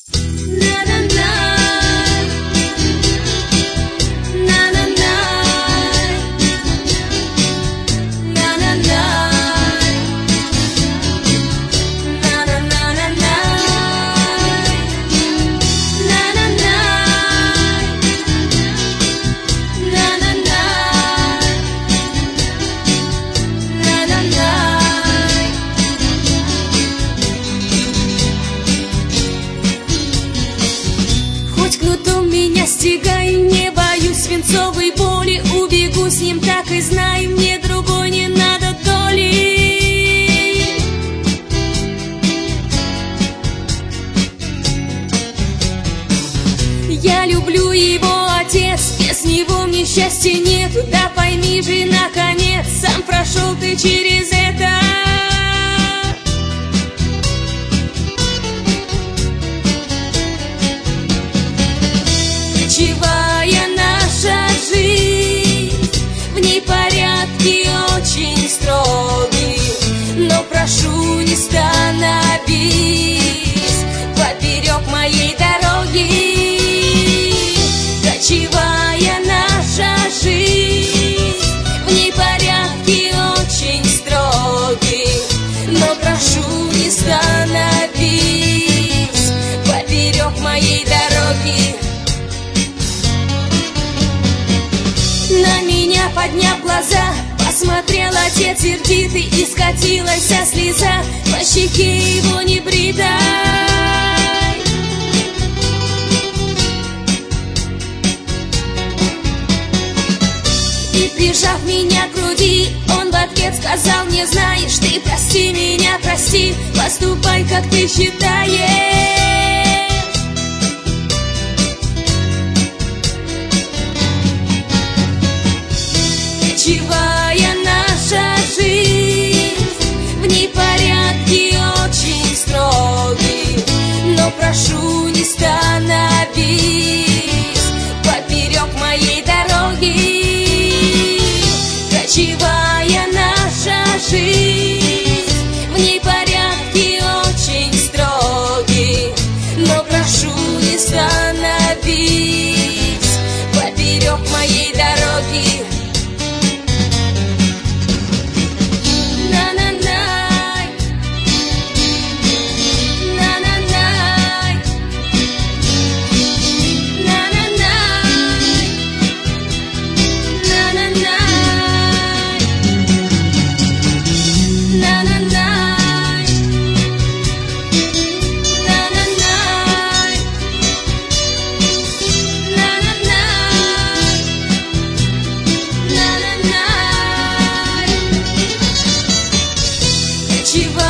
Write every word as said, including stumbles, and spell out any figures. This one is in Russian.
Стигай, не боюсь свинцовой боли, убегу с ним, так и знай, мне другой не надо доли. Я люблю его, отец, без него мне счастья нет. Да пойми же, наконец, сам прошел ты через это. Кочевая наша жизнь, в ней порядки очень строгие, но прошу, не становись поперек моей дороги. Кочевая наша жизнь, в ней порядки очень строгие, но прошу, не становись поперек моей дороги. На меня, подняв глаза, посмотрел отец сердитый, и скатилась слеза по щеке его небритой. И прижав меня к груди, он в ответ сказал мне: знаешь, ты прости меня, прости, поступай, как ты считаешь. Кочевая наша жизнь, в ней порядки очень строгие, но прошу, не становись поперек моей дороги. Кочевая наша жизнь, в ней порядки очень строгие, но прошу, не становись поперек моей дороги. Кочевая